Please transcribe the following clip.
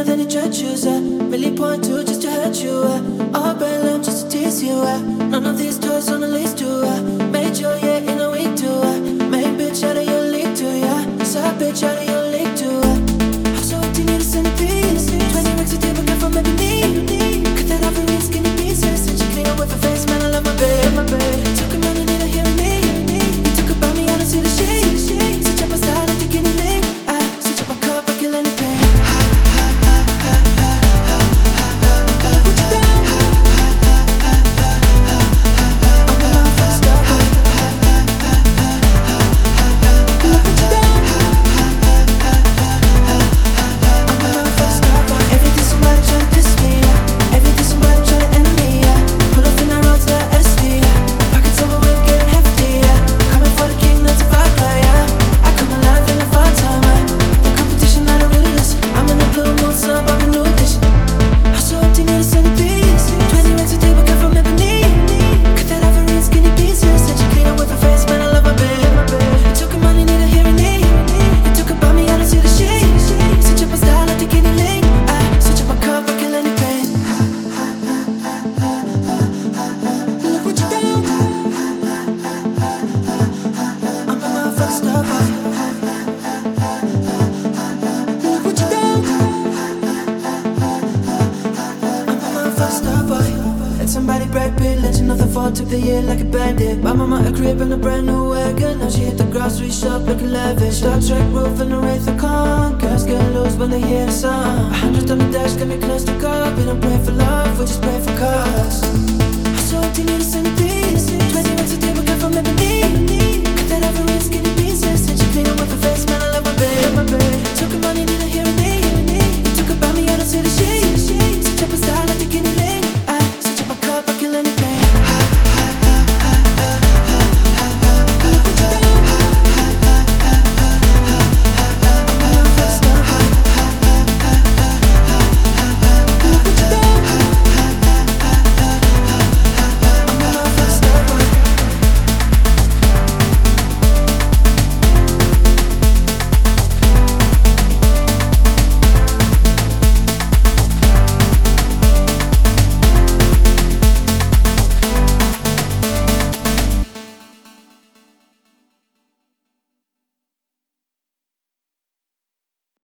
know that it treacherous. Really point to just to hurt you. All brand lamb just to tease you. None of these toys on the list to made you, yeah, in a week to main bitch out of your league to side bitch out of your league to I'm so empty, need a centerpiece. 20 racks a day, but from ebony. Cut that off and read skinny pieces. And she clean up with her face, man, I love my babe. Took a man and need a hearing me. You talk about me, I don't see the shade. Switch up my style, I think anything. I switch up my cup, I kill anything. Somebody Brad Pitt, legend of the fall, took the year like a bandit. My mama a crib and a brand new wagon. Now she hit the grocery shop looking lavish. Star Trek roof and a Wraith of Khan. Girls get loose when they hear the song. 100 on the dash, get me close to God. We don't pray for love, we just pray for cause. I'm so empty, need a centerpiece. 20 racks a day, but come from ebony. Cut that off and read skinny.